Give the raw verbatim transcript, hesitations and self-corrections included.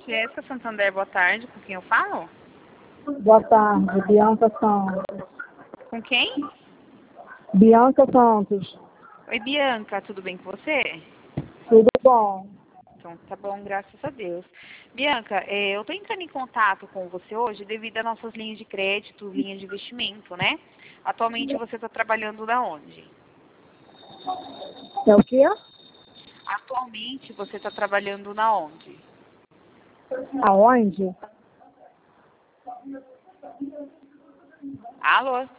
Jéssica Santander, boa tarde. Com quem eu falo? Boa tarde, Bianca Santos. Com quem? Bianca Santos. Oi, Bianca, tudo bem com você? Tudo bom? Então, tá bom, graças a Deus. Bianca, é, eu tô entrando em contato com você hoje devido às nossas linhas de crédito, linhas de investimento, né? Atualmente você está trabalhando na onde? É o quê? Atualmente você está trabalhando na onde? Aonde? Alô?